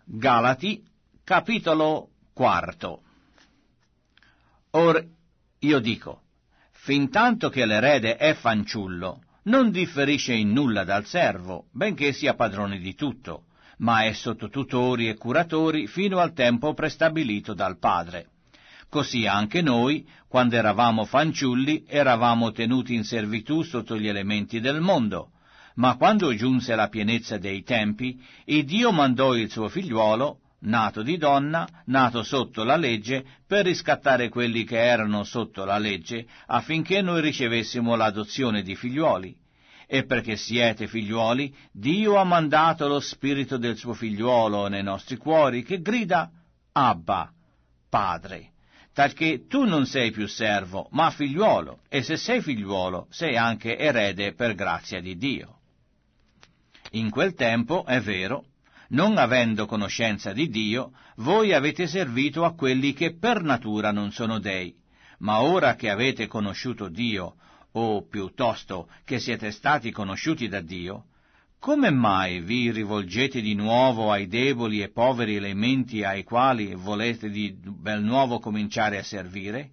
Galati, capitolo 4. Or io dico, fintanto che l'erede è fanciullo, non differisce in nulla dal servo, benché sia padrone di tutto, ma è sotto tutori e curatori fino al tempo prestabilito dal padre. Così anche noi, quando eravamo fanciulli, eravamo tenuti in servitù sotto gli elementi del mondo. Ma quando giunse la pienezza dei tempi, Dio mandò il suo figliuolo, nato di donna, nato sotto la legge, per riscattare quelli che erano sotto la legge, affinché noi ricevessimo l'adozione di figliuoli. E perché siete figliuoli, Dio ha mandato lo spirito del suo figliuolo nei nostri cuori, che grida, Abba, Padre. Talché tu non sei più servo, ma figliuolo, e se sei figliuolo, sei anche erede per grazia di Dio. In quel tempo, è vero, non avendo conoscenza di Dio, voi avete servito a quelli che per natura non sono dei, ma ora che avete conosciuto Dio, o piuttosto che siete stati conosciuti da Dio, come mai vi rivolgete di nuovo ai deboli e poveri elementi ai quali volete di bel nuovo cominciare a servire?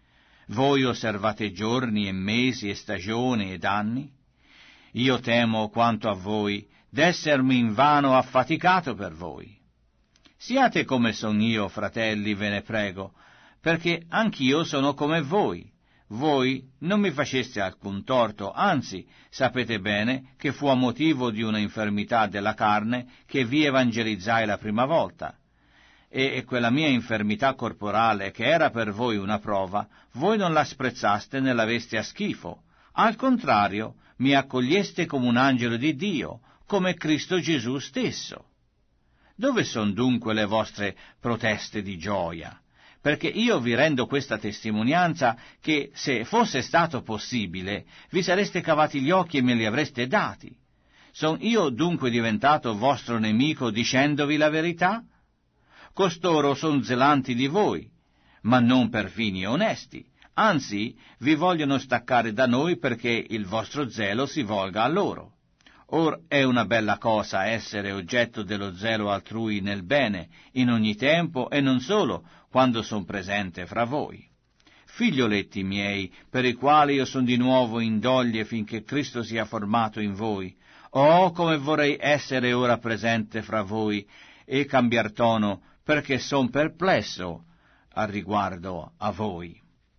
Voi osservate giorni e mesi e stagioni ed anni? Io temo quanto a voi d'essermi invano affaticato per voi. Siate come son io, fratelli, ve ne prego, perché anch'io sono come voi. Voi non mi faceste alcun torto, anzi, sapete bene che fu a motivo di una infermità della carne che vi evangelizzai la prima volta. E quella mia infermità corporale, che era per voi una prova, voi non la sprezzaste né l'aveste a schifo. Al contrario, mi accoglieste come un angelo di Dio, come Cristo Gesù stesso. Dove son dunque le vostre proteste di gioia? Perché io vi rendo questa testimonianza che, se fosse stato possibile, vi sareste cavati gli occhi e me li avreste dati. Son io dunque diventato vostro nemico dicendovi la verità? Costoro son zelanti di voi, ma non per fini onesti. Anzi, vi vogliono staccare da noi perché il vostro zelo si volga a loro. Or è una bella cosa essere oggetto dello zelo altrui nel bene, in ogni tempo e non solo quando son presente fra voi. Figlioletti miei, per i quali io son di nuovo in doglie finché Cristo sia formato in voi, oh, come vorrei essere ora presente fra voi e cambiar tono, perché son perplesso al riguardo a voi.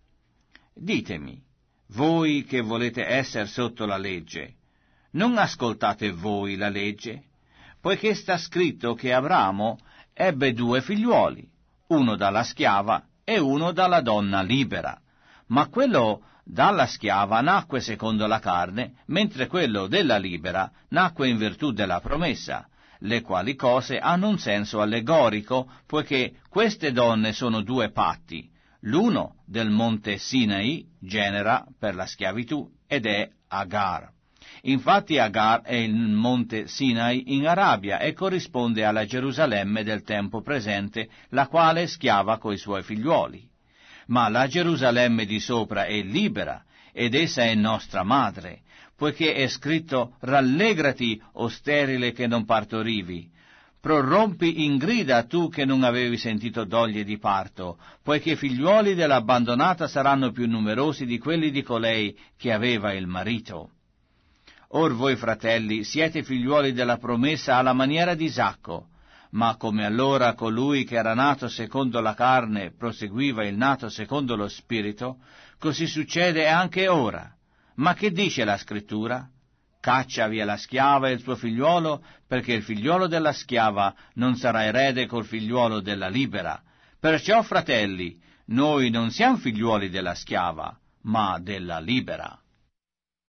Ditemi, voi che volete essere sotto la legge, non ascoltate voi la legge? Poiché sta scritto che Abramo ebbe 2 figliuoli, uno dalla schiava e uno dalla donna libera. Ma quello dalla schiava nacque secondo la carne, mentre quello della libera nacque in virtù della promessa, le quali cose hanno un senso allegorico, poiché queste donne sono 2 patti. L'uno del monte Sinai, genera per la schiavitù, ed è Agar. Infatti Agar è il monte Sinai in Arabia e corrisponde alla Gerusalemme del tempo presente, la quale è schiava coi suoi figliuoli. Ma la Gerusalemme di sopra è libera, ed essa è nostra madre, poiché è scritto: rallegrati, o sterile che non partorivi. Prorompi in grida tu che non avevi sentito doglie di parto, poiché i figliuoli dell'abbandonata saranno più numerosi di quelli di colei che aveva il marito. Or voi, fratelli, siete figliuoli della promessa alla maniera di Isacco, ma come allora colui che era nato secondo la carne proseguiva il nato secondo lo spirito, così succede anche ora. Ma che dice la Scrittura? Caccia via la schiava e il suo figliuolo, perché il figliuolo della schiava non sarà erede col figliuolo della libera. Perciò, fratelli, noi non siamo figliuoli della schiava, ma della libera.